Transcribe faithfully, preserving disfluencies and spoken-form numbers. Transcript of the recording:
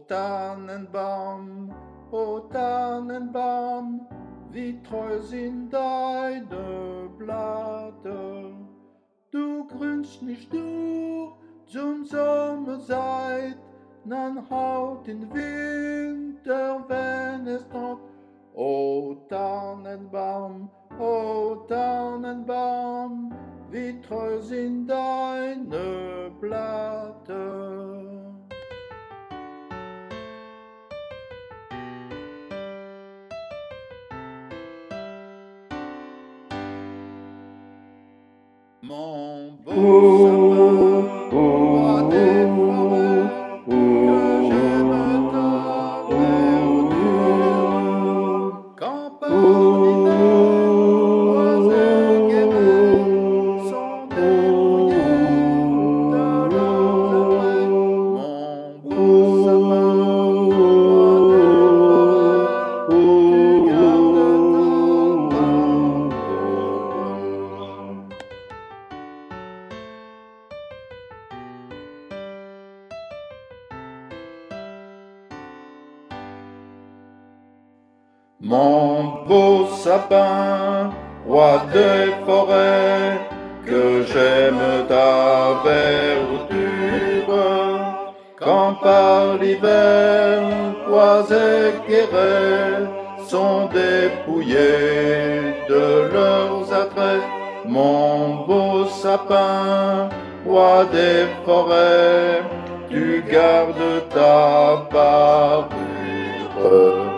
Tannenbaum, o Tannenbaum, wie treu sind deine Blätter. Du grünst nicht nur zum Sommerzeit, dann haut den Winter, wenn es tropft. O Tannenbaum, o Tannenbaum, wie treu sind deine Blätter. Mon beau sapin, roi des forêts, que j'aime ta verdure. Quand par l'hiver, oiseaux guérets sont dépouillés de leurs attraits. Mon beau sapin, roi des forêts, tu gardes ta verdure. Mon beau sapin, roi des forêts, que j'aime ta verdure. Quand par l'hiver, oiseaux guérets sont dépouillés de leurs attraits. Mon beau sapin, roi des forêts, tu gardes ta parure.